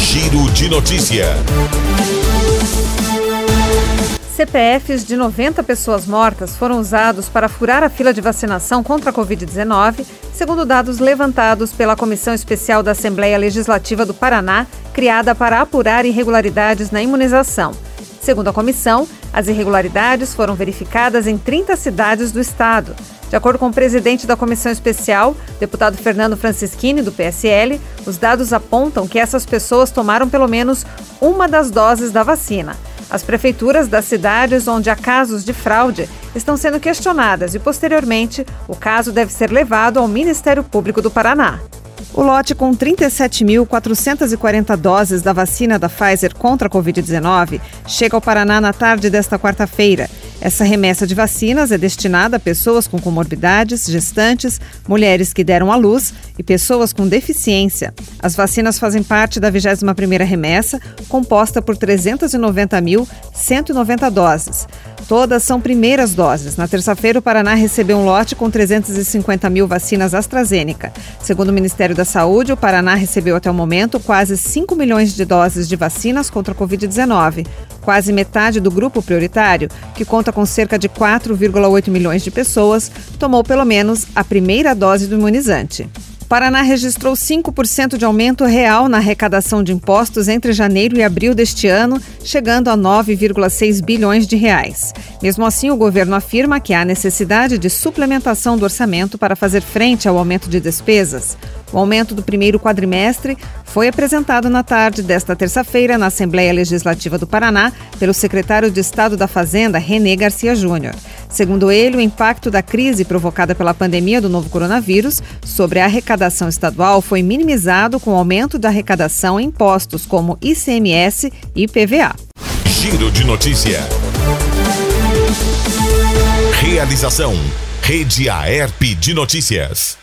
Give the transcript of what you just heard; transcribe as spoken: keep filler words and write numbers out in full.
Giro de Notícia. C P Fs de noventa pessoas mortas foram usados para furar a fila de vacinação contra a covid dezenove, segundo dados levantados pela Comissão Especial da Assembleia Legislativa do Paraná, criada para apurar irregularidades na imunização. Segundo a comissão, as irregularidades foram verificadas em trinta cidades do estado. De acordo com o presidente da Comissão Especial, deputado Fernando Francischini, do P S L, os dados apontam que essas pessoas tomaram pelo menos uma das doses da vacina. As prefeituras das cidades onde há casos de fraude estão sendo questionadas e, posteriormente, o caso deve ser levado ao Ministério Público do Paraná. O lote com trinta e sete mil quatrocentas e quarenta doses da vacina da Pfizer contra a covid dezenove chega ao Paraná na tarde desta quarta-feira. Essa remessa de vacinas é destinada a pessoas com comorbidades, gestantes, mulheres que deram à luz e pessoas com deficiência. As vacinas fazem parte da vigésima primeira remessa, composta por trezentas e noventa mil cento e noventa doses. Todas são primeiras doses. Na terça-feira, o Paraná recebeu um lote com trezentas e cinquenta mil vacinas AstraZeneca. Segundo o Ministério da Saúde, o Paraná recebeu até o momento quase cinco milhões de doses de vacinas contra a covid dezenove. Quase metade do grupo prioritário, que conta com cerca de quatro vírgula oito milhões de pessoas, tomou pelo menos a primeira dose do imunizante. O Paraná registrou cinco por cento de aumento real na arrecadação de impostos entre janeiro e abril deste ano, chegando a nove vírgula seis bilhões de reais. Mesmo assim, o governo afirma que há necessidade de suplementação do orçamento para fazer frente ao aumento de despesas. O aumento do primeiro quadrimestre foi apresentado na tarde desta terça-feira na Assembleia Legislativa do Paraná pelo secretário de Estado da Fazenda, René Garcia Júnior. Segundo ele, o impacto da crise provocada pela pandemia do novo coronavírus sobre a arrecadação estadual foi minimizado com o aumento da arrecadação em impostos como I C M S e I P V A. Giro de Notícia. Realização: Rede Aerp de Notícias.